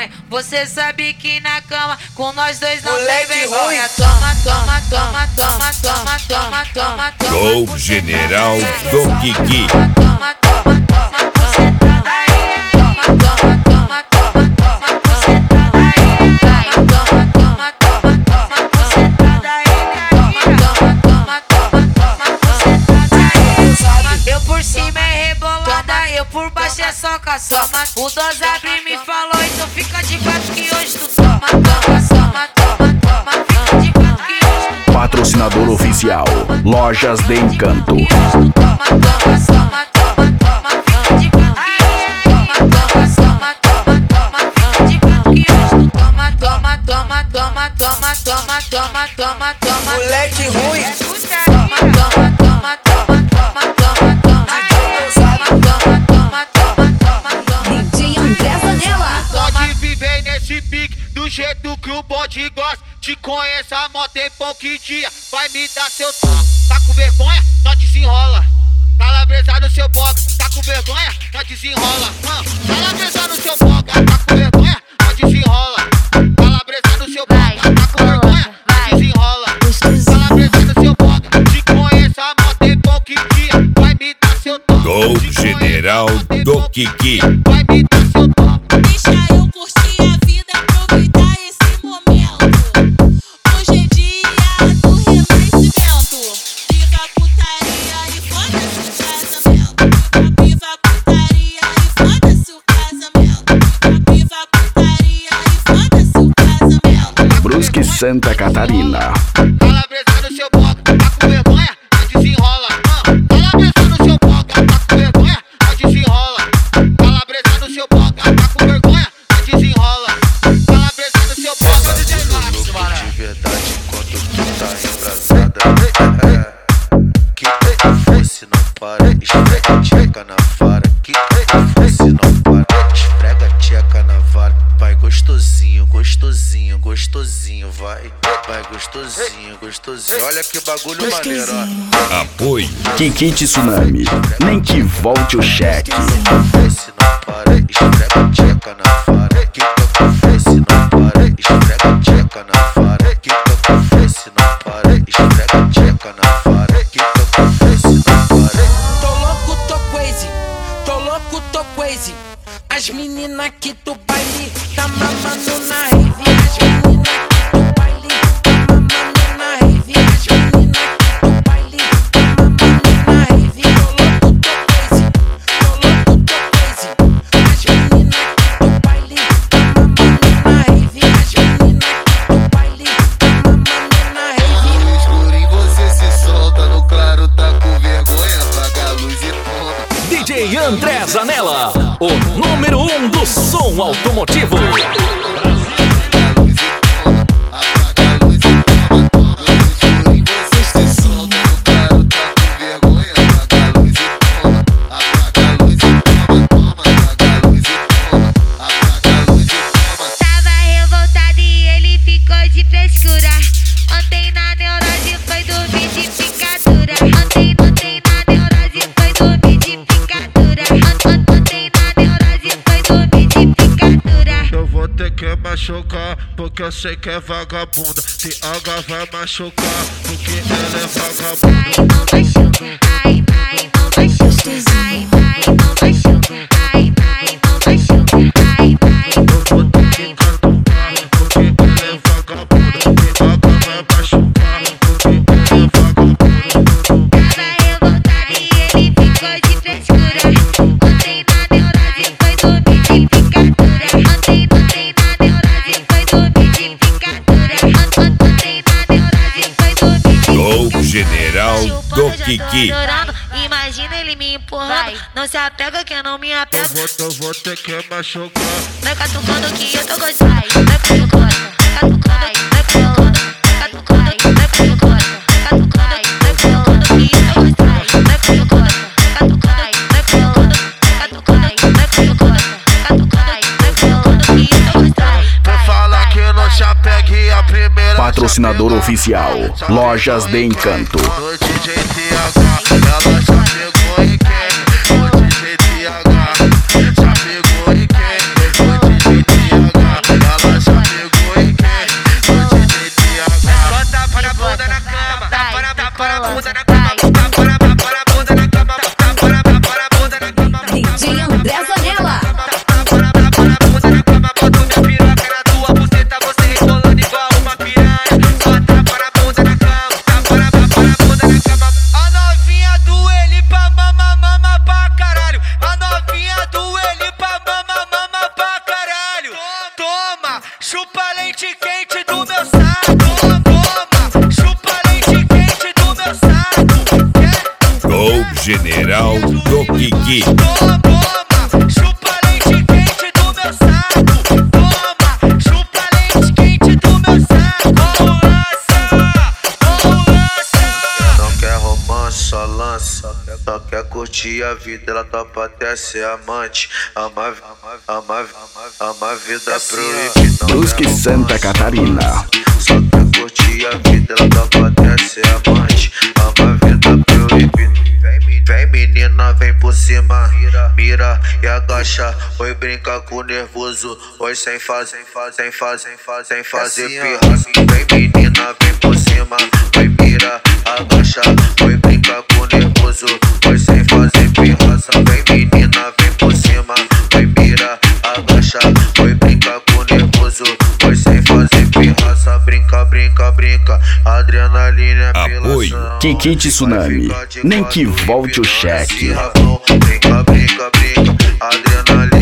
vergonha. Você sabe que na cama com nós dois não Moleque tem vergonha. ruim. Toma, toma, toma, toma, toma, toma, toma, toma. Gol General do Kiki. Toma, toma, toma, bucetada aí. Toma, toma, toma, toma, toma, bucetada aí. Toma, toma, toma, toma, bucetada aí. Toma, toma, toma, toma, bucetada aí. Eu por cima é rebolada, eu por baixo é só caçoma. O Dosabri me falou, então fica de quatro que hoje tu toma, toma, toma, toma, toma. Fica de quatro que hoje tu toma. Patrocinador oficial, Lojas de Encanto. Toma, toma, toma, toma, toma. Fica de quatro que hoje tu toma, toma, toma, toma, toma. Fica de quatro que hoje tu toma, toma, toma, toma, toma, toma, toma, toma, toma. Moleque ruim. Toma, toma, toma, toma, toma, toma, toma. Toma, toma, toma, toma, toma. DJ André Zanella. Pode viver nesse pique do jeito que o bonde gosta. Te conheço há mó tempo que dia vai me dar seu toque. Tá com vergonha? Só desenrola. Calabresa no seu boga. Tá com vergonha? Só desenrola. Calabresa no seu boga. Tá com vergonha? Só desenrola. Calabresa no seu boga. Tá com vergonha? Só desenrola. Calabresa no seu boga. Te conheço há mó tempo que dia vai me dar seu toque. Gol General do Kiki. Vai me dar seu toque. Deixa eu curtir a vida, aproveitar esse momento. Hoje é dia do renascimento. Viva a putaria e foda-se o casamento. Viva a putaria e foda-se o casamento. Viva a putaria e foda-se o casamento. Brusque, Santa Catarina. Calabresa no seu boca, tá com vergonha? Só desenrola. Calabresa no seu boca, tá com vergonha? Só desenrola. Calabresa no seu boca, tá com vergonha? Só desenrola. Calabresa no seu boca. De verdade, enquanto tu tá embrasada. Que fosse não para, esfrega a tcheca na vara. Que fosse não para, esfrega a tcheca na vara. Vai gostosinho, gostosinho, gostosinho, vai. Vai gostosinho, gostosinho. Olha que bagulho maneiro, ó. Apoio Kiki Tsunami. Nem que volte o cheque. Fosse não para, esfrega a tcheca na vara. Que fosse não para, esfrega a tcheca na vara. Que fosse não para, esfrega a tcheca na vara. Que fosse não para. Tô louco, tô crazy. Tô louco, tô crazy. As meninas aqui do baile tá mamando na rave. As meninas aqui do baile tá mamando na rave. As meninas aqui do baile tá mamando na rave. Tô louco, tô crazy. Tô louco, tô crazy. As meninas aqui do baile tá mamando na rave. As meninas aqui do baile tá mamando na rave. No escurinho você se solta, no claro tá com vergonha. Apaga a luz e toma. DJ André Zanella, o número 1 do som automotivo. Tava revoltado e ele ficou de frescura. Ontem na neurose foi dormir de picadura. Ontem na neurose foi dormir de picadura. Ontem na neurose foi dormir de picadura. Eu vou ter que machucar, porque eu sei que é vagabunda. Se H vai machucar, porque ela é vagabunda. Ai, não machuca. Ai, ai, não machuca. Ai, ai, não machuca. Ai, ai, não machuca. Ai, ai, Eu vou ter que cantar, porque ela é vagabunda. Se H vai machucar, porque ela é vagabunda. tava revoltado e ele ficou de frescura. Ontem na neurose foi dormir de picadura. Ontem na neurose foi dormir de picadura. Ontem na neurose foi dormir de Gol picadura. General do Kiki. Imagina ele me empurrando. Não se apega que eu não me apego. Eu vou ter que machucar. Vai catucando que eu tô gostando. Vai catucando, vai catucando, vai catucando, vai catucando, vai catucando, vai catucando que eu tô gostando. Vai catucando, vai catucando, vai catucando, vai catucando, vai catucando que eu tô gostando. Pra falar que não te apegue a primeira. Patrocinador oficial, Lojas de Encanto. No DJ TH, ela já pegou em quem? No DJ TH, já pegou em quem? No DJ TH, toma, chupa leite quente do meu saco. Toma, chupa leite quente do meu saco. Gol General do Kiki. Toma, chupa leite quente do meu saco. Toma, chupa leite quente do meu saco. Não quer romance, só lança. Só quer curtir a vida, ela topa até ser amante. Ama a vida proibida. Brusque, Santa Catarina. Só quer curtir a vida, ela topa até ser amante. Ama a vida proibida. Vem menina, vem por cima, mira e agacha. Oi, brinca com nervoso, oi sem fazer pirraça. Vem menina, vem por cima, oi mira, agacha. Oi, brinca com nervoso, oi sem fazer pirraça. Vem menina, vem por cima, oi mira, agacha. Oi, brinca com nervoso, oi sem fazer pirraça. Brinca, brinca, brinca, adrenalina é Apoio. apelação. Kiki Tsunami, nem que volte o cheque. Brinca, brinca, brinca, adrenalina.